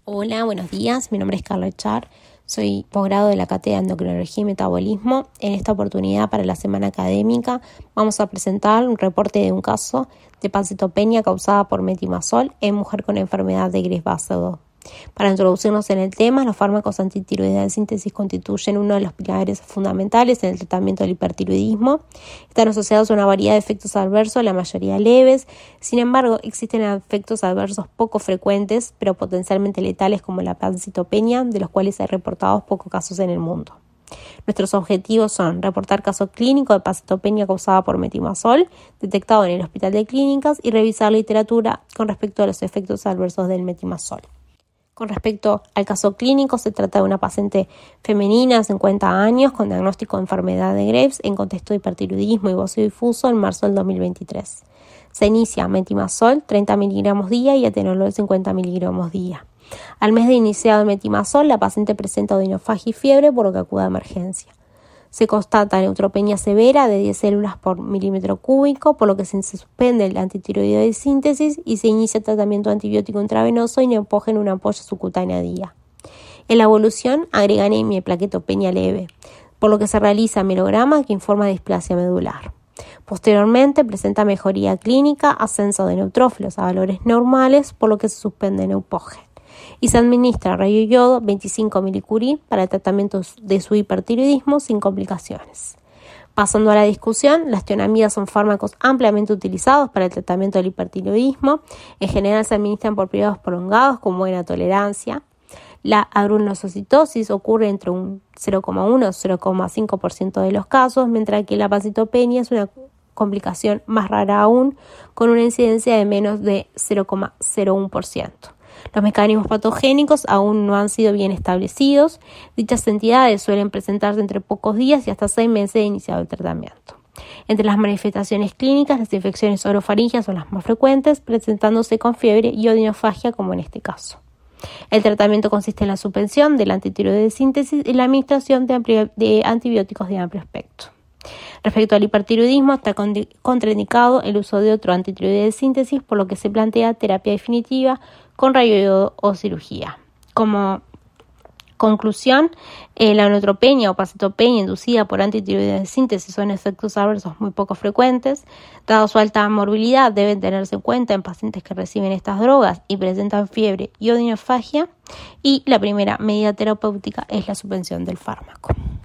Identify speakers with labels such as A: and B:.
A: Hola, buenos días. Mi nombre es Carla Echar. Soy posgrado de la Cátedra de Endocrinología y Metabolismo. En esta oportunidad, para la semana académica, vamos a presentar un reporte de un caso de pancitopenia causada por metimazol en mujer con enfermedad de Graves-Basedow. Para introducirnos en el tema, los fármacos antitiroideos de síntesis constituyen uno de los pilares fundamentales en el tratamiento del hipertiroidismo. Están asociados a una variedad de efectos adversos, la mayoría leves. Sin embargo, existen efectos adversos poco frecuentes, pero potencialmente letales, como la pancitopenia, de los cuales hay reportados pocos casos en el mundo. Nuestros objetivos son reportar caso clínico de pancitopenia causada por metimazol, detectado en el Hospital de Clínicas, y revisar literatura con respecto a los efectos adversos del metimazol. Con respecto al caso clínico, se trata de una paciente femenina de 50 años con diagnóstico de enfermedad de Graves en contexto de hipertiroidismo y bocio difuso en marzo del 2023. Se inicia metimazol 30 miligramos día y atenolol 50 miligramos día. Al mes de iniciado el metimazol, la paciente presenta odinofagia y fiebre, por lo que acude a emergencia. Se constata neutropenia severa de 10 células por milímetro cúbico, por lo que se suspende el antitiroideo de síntesis y se inicia tratamiento antibiótico intravenoso y neopógeno en una ampolla subcutánea día. En la evolución agrega anemia y plaquetopenia leve, por lo que se realiza mielograma que informa de displasia medular. Posteriormente presenta mejoría clínica, ascenso de neutrófilos a valores normales, por lo que se suspende neupógeno. Y se administra radioyodo 25 milicurie para el tratamiento de su hipertiroidismo sin complicaciones. Pasando a la discusión, las tionamidas son fármacos ampliamente utilizados para el tratamiento del hipertiroidismo. En general se administran por periodos prolongados con buena tolerancia. La agrulnosocitosis ocurre entre un 0,1 o 0,5% de los casos, mientras que la pancitopenia es una complicación más rara aún, con una incidencia de menos de 0,01%. Los mecanismos patogénicos aún no han sido bien establecidos. Dichas entidades suelen presentarse entre pocos días y hasta 6 meses de iniciado el tratamiento. Entre las manifestaciones clínicas, las infecciones orofaringeas son las más frecuentes, presentándose con fiebre y odinofagia, como en este caso. El tratamiento consiste en la suspensión del antitiroideo de síntesis y la administración de antibióticos de amplio espectro. Respecto al hipertiroidismo, está contraindicado el uso de otro antitiroideo de síntesis, por lo que se plantea terapia definitiva con radioyodo o cirugía. Como conclusión, la neutropenia o pancitopenia inducida por antitiroideo de síntesis son efectos adversos muy poco frecuentes. Dado su alta morbilidad, deben tenerse en cuenta en pacientes que reciben estas drogas y presentan fiebre y odinofagia. Y la primera medida terapéutica es la suspensión del fármaco.